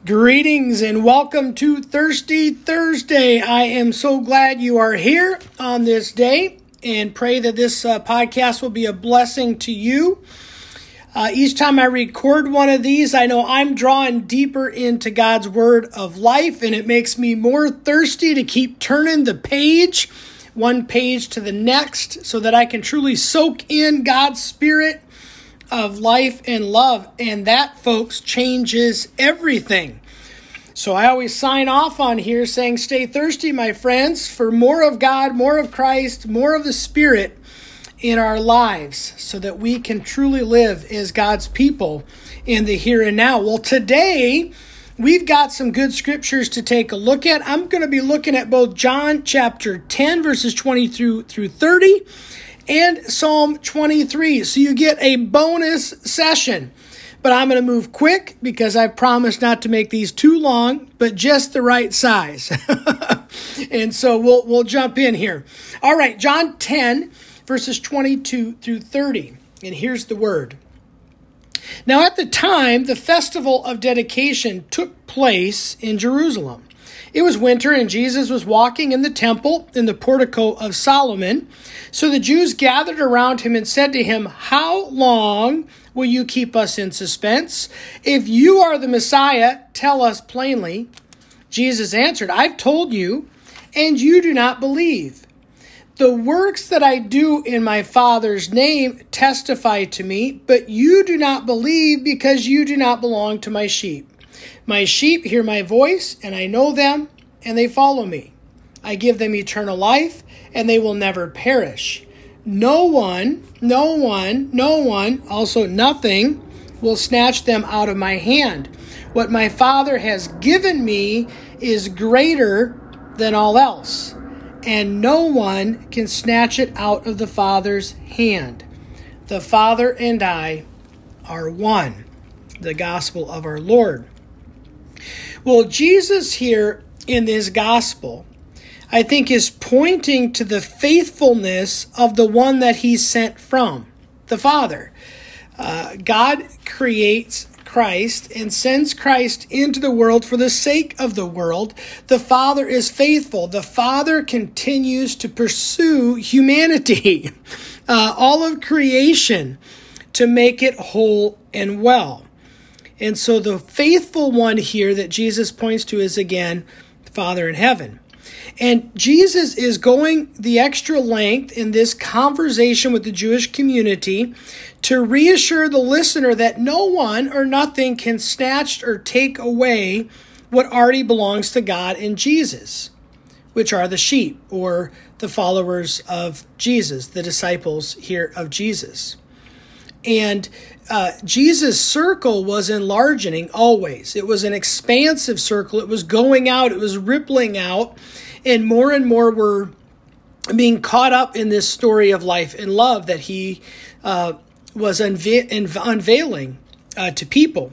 Greetings and welcome to Thirsty Thursday. I am so glad you are here on this day and pray that this podcast will be a blessing to you. Each time I record one of these, I know I'm drawing deeper into God's word of life, and it makes me more thirsty to keep turning the page, one page to the next, so that I can truly soak in God's spirit of life and love. And that, folks, changes everything. So I always sign off on here saying, stay thirsty, my friends, for more of God, more of Christ, more of the Spirit in our lives so that we can truly live as God's people in the here and now. Well, today we've got some good scriptures to take a look at. I'm going to be looking at both John chapter 10, verses 20 through 30, and Psalm 23. So you get a bonus session. But I'm going to move quick because I promised not to make these too long, but just the right size. And so we'll jump in here. All right, John 10, verses 22 through 30. And here's the word. Now at the time, the festival of dedication took place in Jerusalem. It was winter, and Jesus was walking in the temple in the portico of Solomon. So the Jews gathered around him and said to him, "How long will you keep us in suspense? If you are the Messiah, tell us plainly." Jesus answered, "I've told you, and you do not believe. The works that I do in my Father's name testify to me, but you do not believe because you do not belong to my sheep. My sheep hear my voice, and I know them, and they follow me. I give them eternal life, and they will never perish. No one, also nothing, will snatch them out of my hand. What my Father has given me is greater than all else, and no one can snatch it out of the Father's hand. The Father and I are one." The gospel of our Lord. Well, Jesus here in this gospel, I think, is pointing to the faithfulness of the one that he sent from, the Father. God creates Christ and sends Christ into the world for the sake of the world. The Father is faithful. The Father continues to pursue humanity, all of creation, to make it whole and well. And so the faithful one here that Jesus points to is, again, the Father in heaven. And Jesus is going the extra length in this conversation with the Jewish community to reassure the listener that no one or nothing can snatch or take away what already belongs to God and Jesus, which are the sheep or the followers of Jesus, the disciples here of Jesus. And Jesus' circle was enlarging always. It was an expansive circle. It was going out. It was rippling out. And more were being caught up in this story of life and love that he was unveiling to people.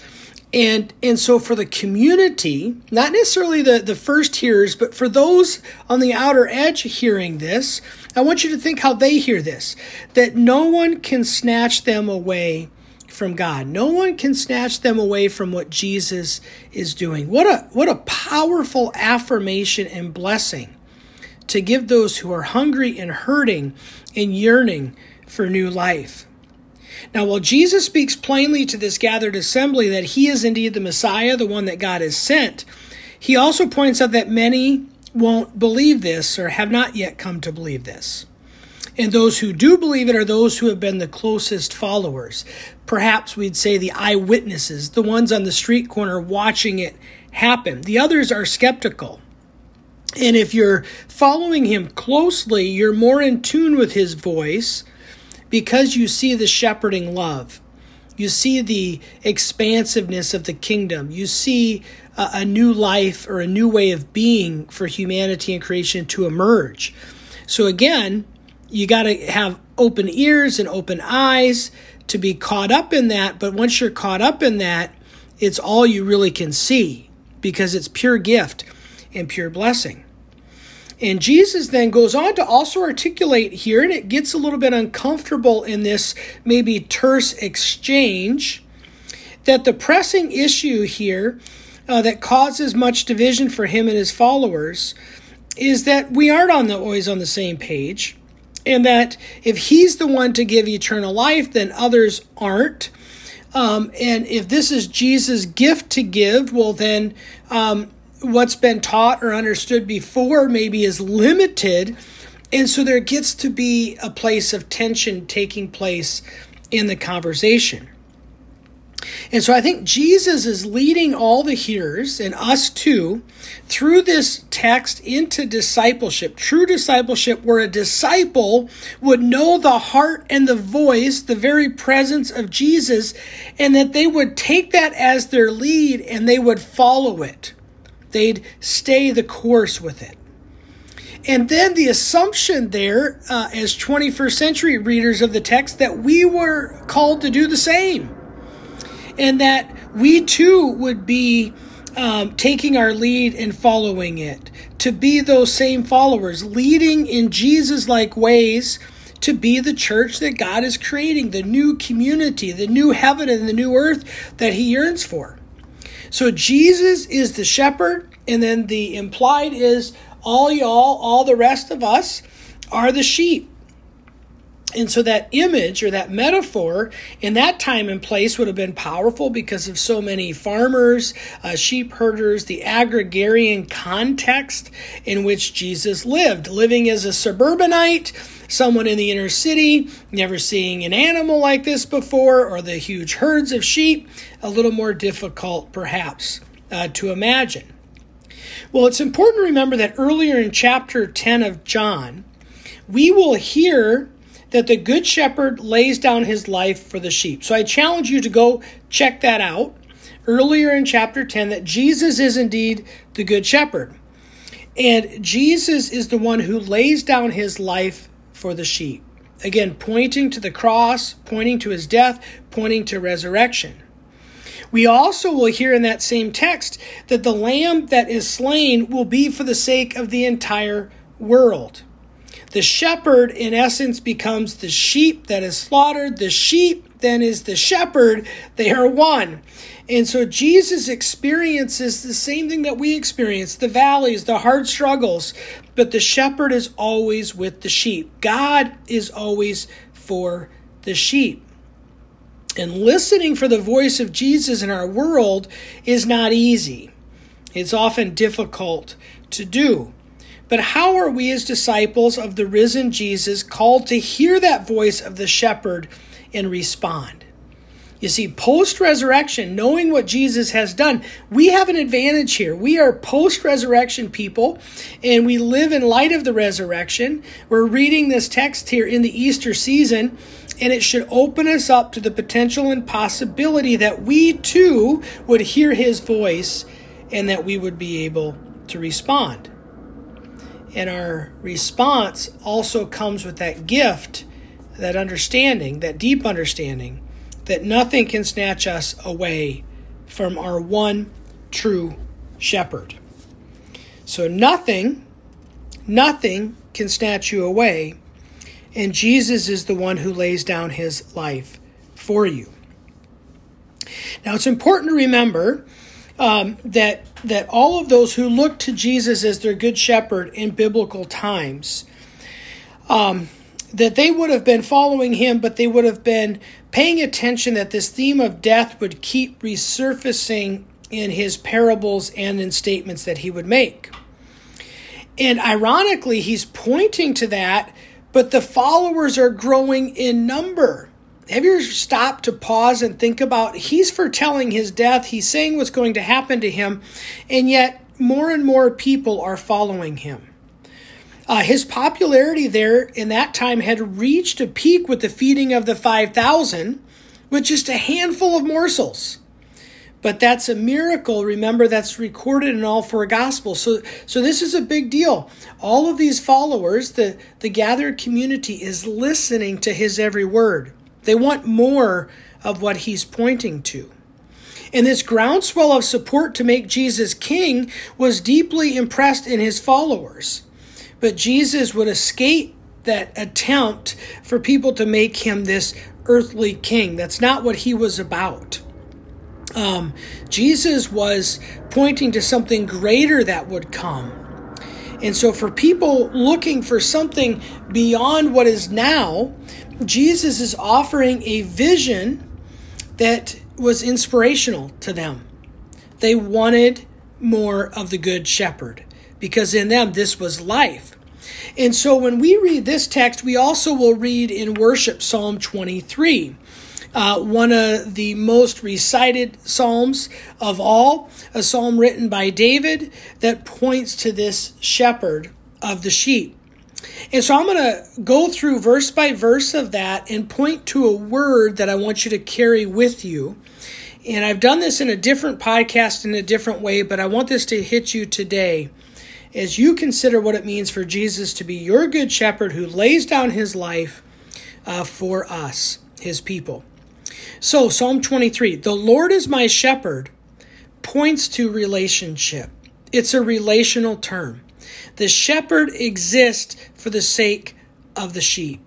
And so for the community, not necessarily the first hearers, but for those on the outer edge hearing this, I want you to think how they hear this, that no one can snatch them away from God. No one can snatch them away from what Jesus is doing. What a powerful affirmation and blessing to give those who are hungry and hurting and yearning for new life. Now, while Jesus speaks plainly to this gathered assembly that he is indeed the Messiah, the one that God has sent, he also points out that many won't believe this or have not yet come to believe this. And those who do believe it are those who have been the closest followers. Perhaps we'd say the eyewitnesses, the ones on the street corner watching it happen. The others are skeptical. And if you're following him closely, you're more in tune with his voice because you see the shepherding love. You see the expansiveness of the kingdom. You see a new life or a new way of being for humanity and creation to emerge. So again, you got to have open ears and open eyes to be caught up in that. But once you're caught up in that, it's all you really can see because it's pure gift and pure blessing. And Jesus then goes on to also articulate here, and it gets a little bit uncomfortable in this maybe terse exchange, that the pressing issue here that causes much division for him and his followers is that we aren't always on the same page, and that if he's the one to give eternal life, then others aren't. And if this is Jesus' gift to give, well then what's been taught or understood before maybe is limited. And so there gets to be a place of tension taking place in the conversation. And so I think Jesus is leading all the hearers, and us too, through this text into discipleship, true discipleship, where a disciple would know the heart and the voice, the very presence of Jesus, and that they would take that as their lead and they would follow it. They'd stay the course with it. And then the assumption there, as 21st century readers of the text, that we were called to do the same. And that we too would be taking our lead and following it, to be those same followers, leading in Jesus-like ways to be the church that God is creating, the new community, the new heaven and the new earth that he yearns for. So Jesus is the shepherd, and then the implied is all y'all, all the rest of us are the sheep. And so that image or that metaphor in that time and place would have been powerful because of so many farmers, sheep herders, the agrarian context in which Jesus lived. Living as a suburbanite, someone in the inner city, never seeing an animal like this before, or the huge herds of sheep, a little more difficult perhaps to imagine. Well, it's important to remember that earlier in chapter 10 of John, we will hear that the good shepherd lays down his life for the sheep. So I challenge you to go check that out earlier in chapter 10, that Jesus is indeed the good shepherd. And Jesus is the one who lays down his life for the sheep. Again, pointing to the cross, pointing to his death, pointing to resurrection. We also will hear in that same text that the lamb that is slain will be for the sake of the entire world. The shepherd, in essence, becomes the sheep that is slaughtered. The sheep then is the shepherd. They are one. And so Jesus experiences the same thing that we experience, the valleys, the hard struggles. But the shepherd is always with the sheep. God is always for the sheep. And listening for the voice of Jesus in our world is not easy. It's often difficult to do. But how are we as disciples of the risen Jesus called to hear that voice of the shepherd and respond? You see, post-resurrection, knowing what Jesus has done, we have an advantage here. We are post-resurrection people, and we live in light of the resurrection. We're reading this text here in the Easter season, and it should open us up to the potential and possibility that we too would hear his voice and that we would be able to respond. And our response also comes with that gift, that understanding, that deep understanding, that nothing can snatch us away from our one true shepherd. So nothing can snatch you away, and Jesus is the one who lays down his life for you. Now it's important to remember that all of those who look to Jesus as their good shepherd in biblical times, that they would have been following him, but they would have been paying attention that this theme of death would keep resurfacing in his parables and in statements that he would make. And ironically, he's pointing to that, but the followers are growing in number. Have you ever stopped to pause and think about, he's foretelling his death, he's saying what's going to happen to him, and yet more and more people are following him. His popularity there in that time had reached a peak with the feeding of the 5,000 with just a handful of morsels. But that's a miracle. Remember, that's recorded in all four Gospels. So this is a big deal. All of these followers, the gathered community, is listening to his every word. They want more of what he's pointing to. And this groundswell of support to make Jesus king was deeply impressed in his followers. But Jesus would escape that attempt for people to make him this earthly king. That's not what he was about. Jesus was pointing to something greater that would come. And so for people looking for something beyond what is now, Jesus is offering a vision that was inspirational to them. They wanted more of the Good Shepherd because in them this was life. And so when we read this text, we also will read in worship Psalm 23. One of the most recited psalms of all, a psalm written by David that points to this shepherd of the sheep. And so I'm going to go through verse by verse of that and point to a word that I want you to carry with you. And I've done this in a different podcast in a different way, but I want this to hit you today as you consider what it means for Jesus to be your good shepherd who lays down his life for us, his people. So Psalm 23, the Lord is my shepherd, points to relationship. It's a relational term. The shepherd exists for the sake of the sheep.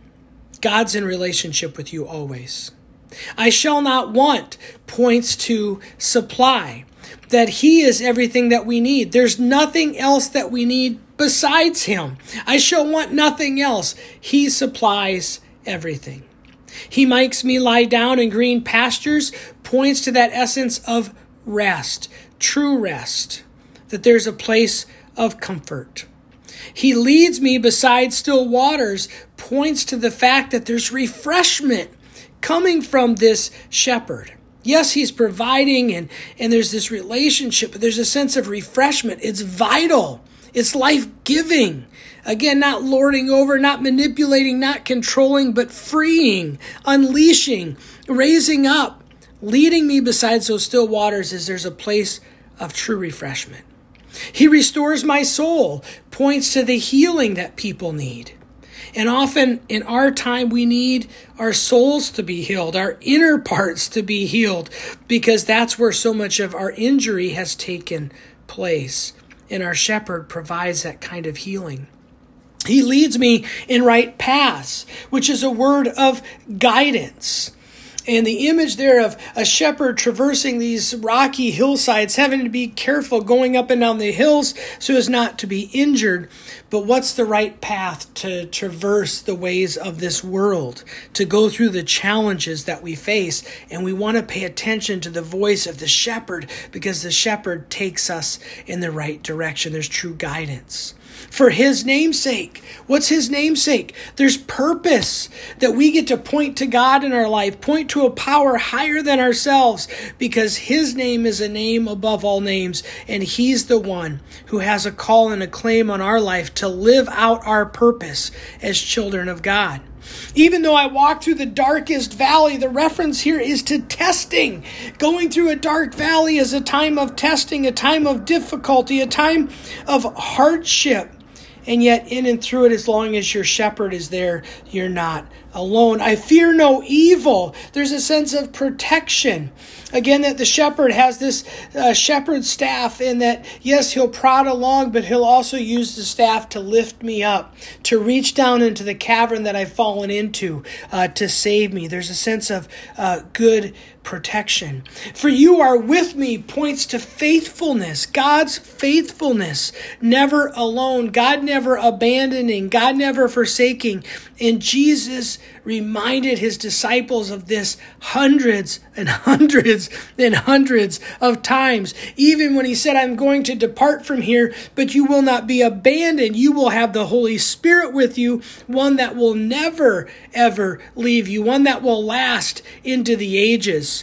God's in relationship with you always. I shall not want points to supply, that he is everything that we need. There's nothing else that we need besides him. I shall want nothing else. He supplies everything. He makes me lie down in green pastures, points to that essence of rest, true rest, that there's a place of comfort. He leads me beside still waters, points to the fact that there's refreshment coming from this shepherd. Yes, he's providing and there's this relationship, but there's a sense of refreshment. It's vital. It's life-giving. Again, not lording over, not manipulating, not controlling, but freeing, unleashing, raising up, leading me beside those still waters as there's a place of true refreshment. He restores my soul, points to the healing that people need. And often in our time, we need our souls to be healed, our inner parts to be healed, because that's where so much of our injury has taken place. And our shepherd provides that kind of healing. He leads me in right paths, which is a word of guidance. And the image there of a shepherd traversing these rocky hillsides, having to be careful going up and down the hills so as not to be injured. But what's the right path to traverse the ways of this world, to go through the challenges that we face? And we want to pay attention to the voice of the shepherd because the shepherd takes us in the right direction. There's true guidance. For his namesake. What's his namesake? There's purpose that we get to point to God in our life, point to a power higher than ourselves, because his name is a name above all names, and he's the one who has a call and a claim on our life to live out our purpose as children of God. Even though I walk through the darkest valley, the reference here is to testing. Going through a dark valley is a time of testing, a time of difficulty, a time of hardship. And yet in and through it, as long as your shepherd is there, you're not alone. I fear no evil. There's a sense of protection. Again, that the shepherd has this shepherd staff, and that, yes, he'll prod along, but he'll also use the staff to lift me up, to reach down into the cavern that I've fallen into, to save me. There's a sense of good protection. For you are with me points to faithfulness, God's faithfulness, never alone, God never abandoning, God never forsaking. And Jesus reminded his disciples of this hundreds and hundreds and hundreds of times. Even when he said, I'm going to depart from here, but you will not be abandoned. You will have the Holy Spirit with you, one that will never, ever leave you, one that will last into the ages.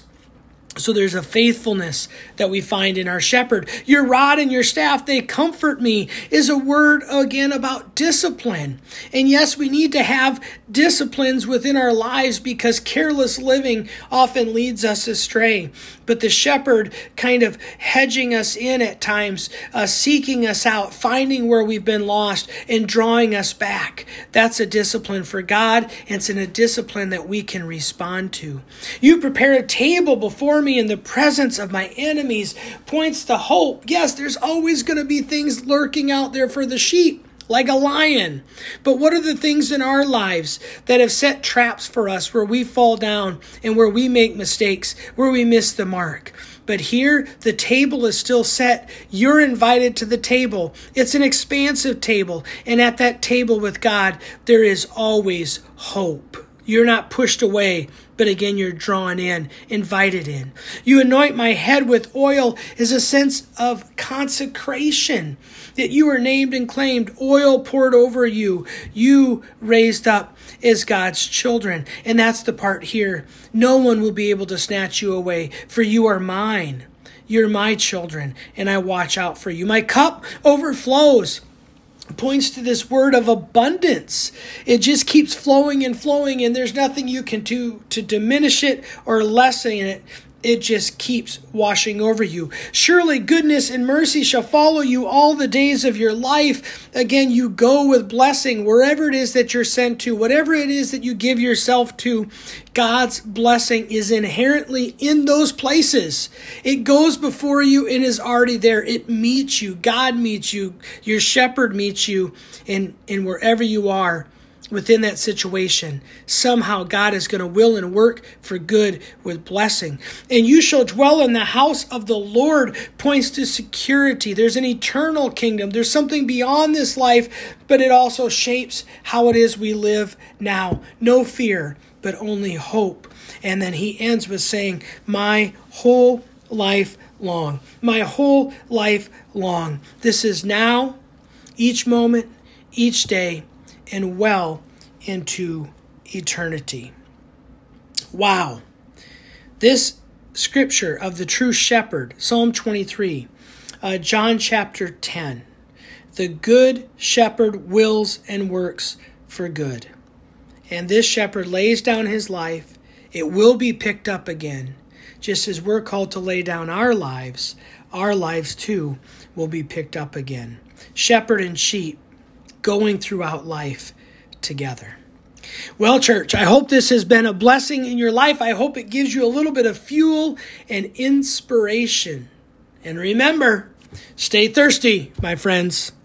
So there's a faithfulness that we find in our shepherd. Your rod and your staff, they comfort me, is a word, again, about discipline. And yes, we need to have disciplines within our lives because careless living often leads us astray. But the shepherd kind of hedging us in at times, seeking us out, finding where we've been lost and drawing us back. That's a discipline for God, and it's in a discipline that we can respond to. You prepare a table before me in the presence of my enemies, points to hope. Yes, there's always going to be things lurking out there for the sheep. like a lion. But what are the things in our lives that have set traps for us where we fall down and where we make mistakes, where we miss the mark? But here, the table is still set. You're invited to the table. It's an expansive table. And at that table with God, there is always hope. You're not pushed away, but again, you're drawn in, invited in. You anoint my head with oil is a sense of consecration, that you are named and claimed, oil poured over you, you raised up as God's children. And that's the part here. No one will be able to snatch you away, for you are mine. You're my children, and I watch out for you. My cup overflows. Points to this word of abundance. It just keeps flowing, and there's nothing you can do to diminish it or lessen it. It just keeps washing over you. Surely goodness and mercy shall follow you all the days of your life. Again, you go with blessing wherever it is that you're sent to, whatever it is that you give yourself to. God's blessing is inherently in those places. It goes before you and is already there. It meets you. God meets you. Your shepherd meets you. And wherever you are, within that situation, somehow God is going to will and work for good with blessing. And you shall dwell in the house of the Lord points to security. There's an eternal kingdom. There's something beyond this life, but it also shapes how it is we live now. No fear, but only hope. And then he ends with saying, my whole life long. My whole life long. This is now, each moment, each day, and well into eternity. Wow. This scripture of the true shepherd, Psalm 23, John chapter 10. The good shepherd wills and works for good. And this shepherd lays down his life. It will be picked up again. Just as we're called to lay down our lives too will be picked up again. Shepherd and sheep going throughout life together. Well, church, I hope this has been a blessing in your life. I hope it gives you a little bit of fuel and inspiration. And remember, stay thirsty, my friends.